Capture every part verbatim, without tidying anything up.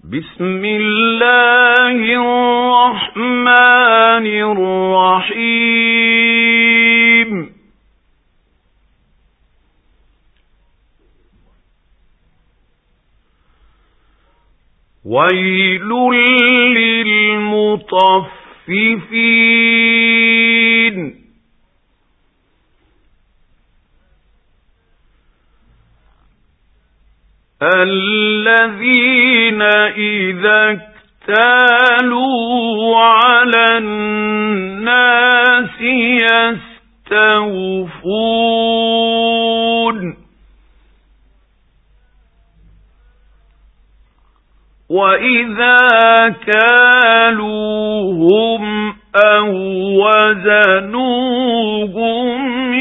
بسم الله الرحمن الرحيم ويل للمطففين الذين إذا اكتالوا على الناس يستوفون وإذا كالوهم أو وزنوهم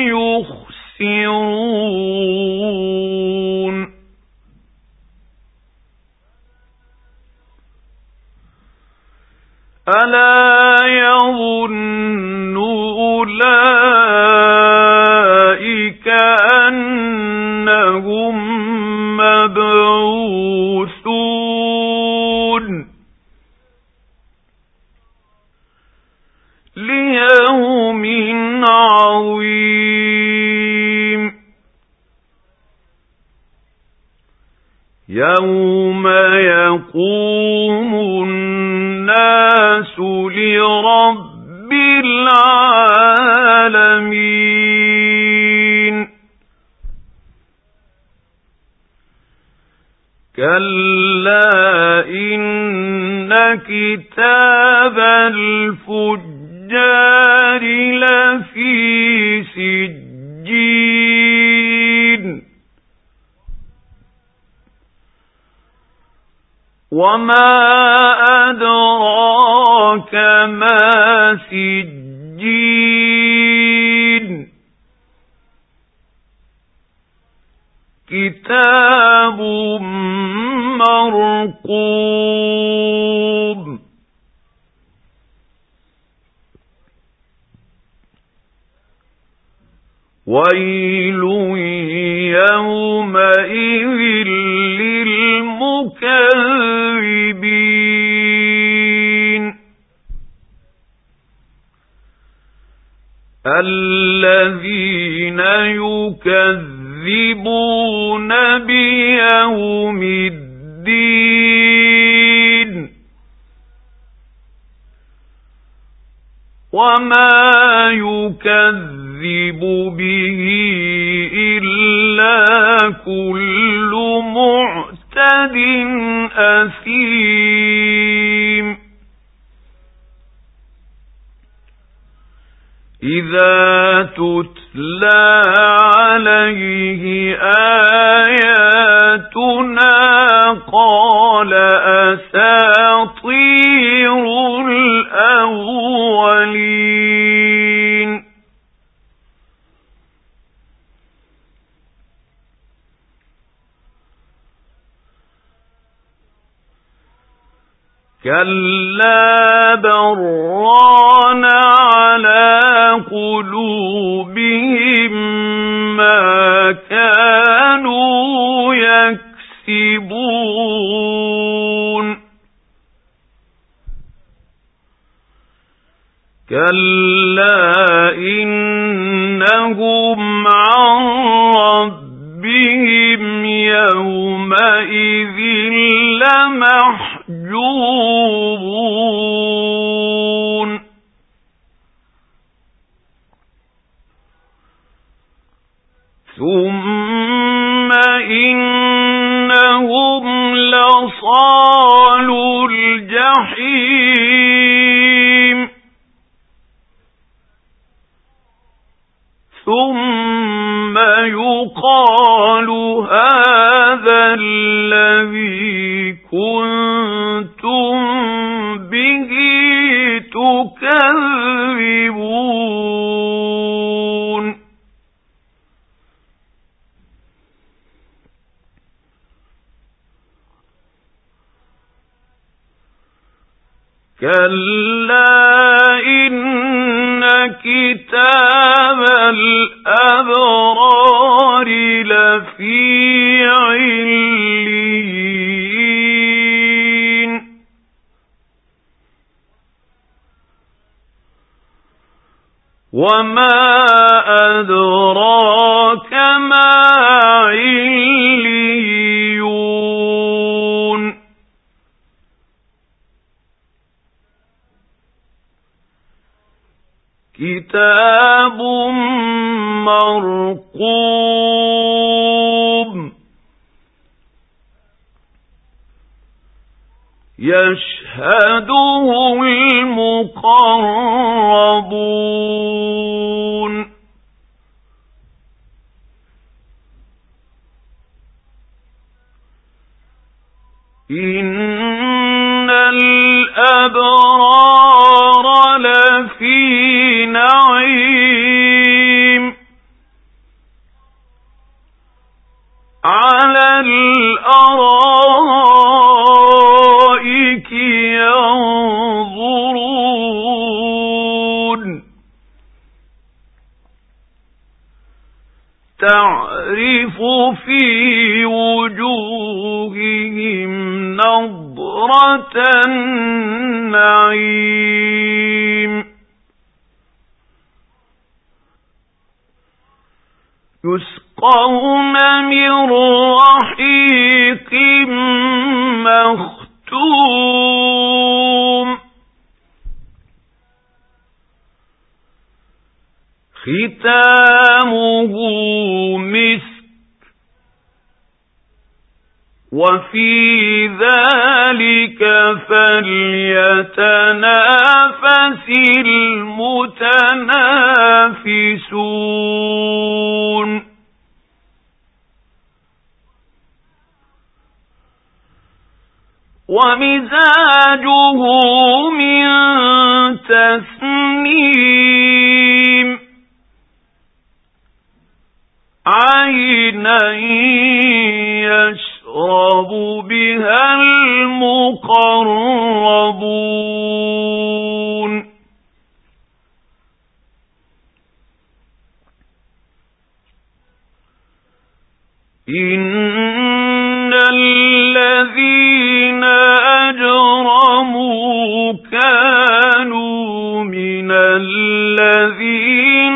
يخسرون ألا يظن أولئك أنهم مبعوثون ليوم عظيم يوم يقوم الناس لرب العالمين كلا إن كتاب الفجار لفي سجين وما أدراك ما سجين كتاب مرقوم ويل يومئذ للمكذبين الذين يكذبون بيوم الدين وما يكذب به إلا كل معتد أثيم إذا تتلى عليه آياتنا قال أساطير الأولين كلا بران على قلوبهم ما كانوا يكسبون كلا إنهم عن ربهم يومئذ لمحجوبون ثم إنهم لصالو الجحيم ثم يقال هذا الذي كنتم به تكذبون كلا إن كتاب الأبرار لفي عليين وما أدراك ما عليون كتاب مرقوم يشهده المقربون إن الأبرار لفي نعيم على الأرائك ينظرون تعرف في وجوههم نضرة النعيم يسقون من رحيق مختوم ختامه مسك وفي ذلك فليتنافس المتنافسون ومزاجه من تسنيم عينا يشرب بها المقربون إن الذين أجرموا كانوا من الذين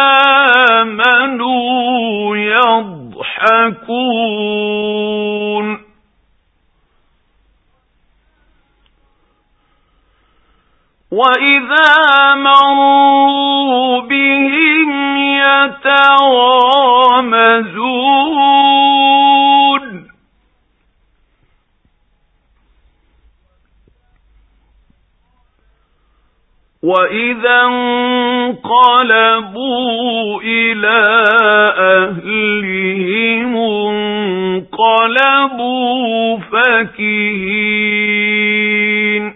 آمنوا يضحكون وإذا مروا بهم يتغامزون وإذا انقلبوا إلى أهلهم انقلبوا فكهين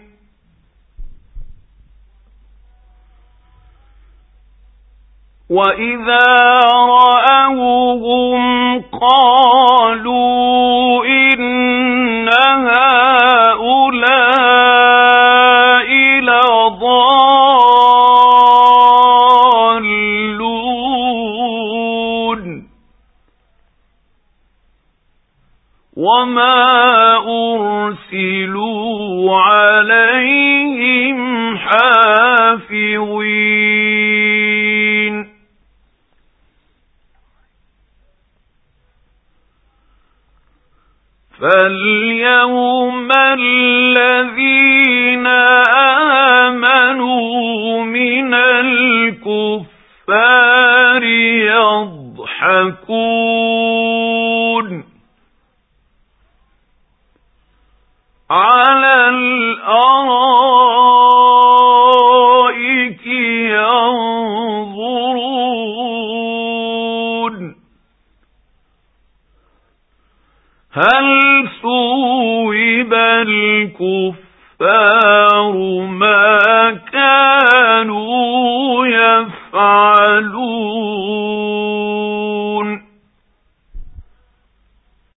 وإذا رأوهم قالوا إن هؤلاء لضالون وما أرسلوا عليهم حافظين فاليوم الذين آمنوا من الكفار يضحكون على الأرائك ينظرون هل ثوب الكفار ما كانوا يفعلون